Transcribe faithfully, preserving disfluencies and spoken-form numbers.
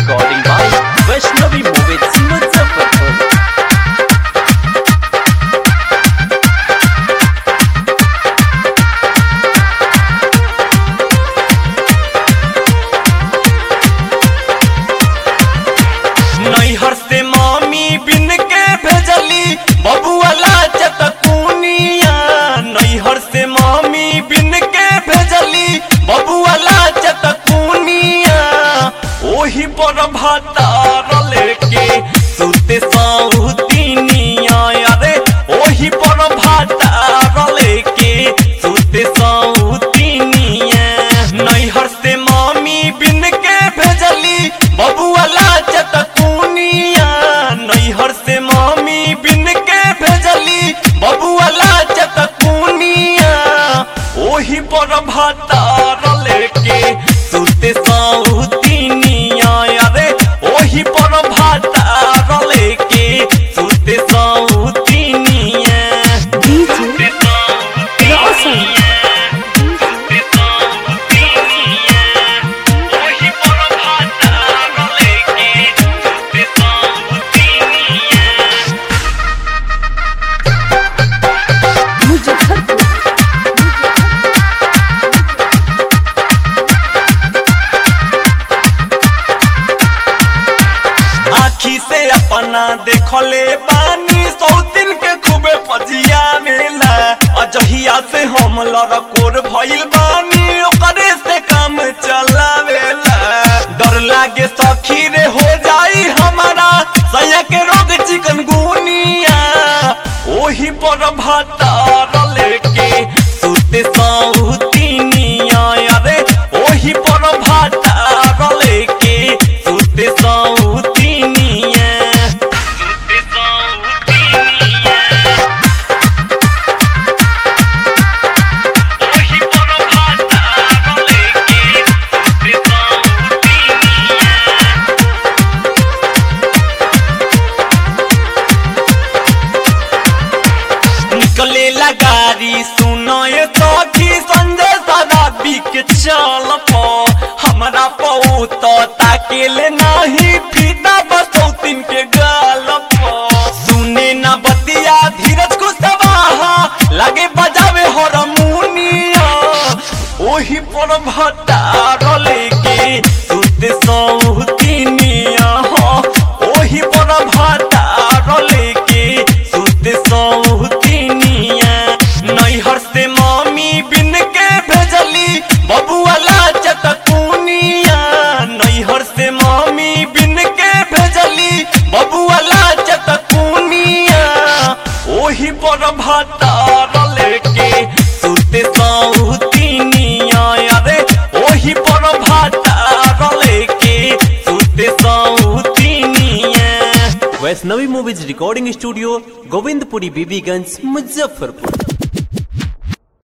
recording by Vaishnavi Movies Muzaffarpur. नैहर से मामी बिन के भेजली बबुआ लाचत कुनिया। नैहर से मामी बिन के भेजली बबुआ लाचत कुनिया। ओही पर भातार लेके सुते साउतिनिया। अरे ओही पर भातार लेके सुते साउतिनिया। नैहर से मामी बिन के भेजली बबुआ लाचत कुनिया। नैहर से मामी बिन के भेजली बबुआ लाचत कुनिया। ओही पर भातार लेके सुते साउतिनिया। अरे ओही पर भातार लेके सुते साउतिनिया। सुते साउतिनिया। सुते साउतिनिया। ओही पर भातार लेके सुते साउतिनिया। आखी से अपना देखले बानी सौतिन के खूबे पजिया मेला। अजहिया से हम लड़कोर भइल बानी ओकरे से काम चलावेला। डर लागे सखी रे हो जाई हमारा सया के रोग चिकनगुनिया। ओही पर भातार लेके सुते साउतिनिया। अरे ओही पर भातार लेके सुते साउतिनिया। सुते साउतिनिया। ओही पर भातार लेके सुते साउतिनिया। निकले लगारी सुनाए सखी संजय सदाबी के चल पो। हमरा पऊ तो ताकेले नाही फीता बसौतिन के गाल पो। सुने ना बतिया धीरज कुशवाहा लगे बजावे हारमोनिया। ओही पर भटार लेके सुते साउतिनिया। ओही पर भटार लेके सुते साउतिनिया। नैहर से मामी बिन के भेजली बबुआ लाचत कुनिया। नैहर से मामी बिन के भेजली बबुआ लाचत कुनिया। ओही पर भातार लेके सुते साउतिनिया। अरे ओही पर भातार लेके सुते साउतिनिया। Vaishnavi Movies Recording Studio, Govindpuri Bibigans, Muzaffarpur.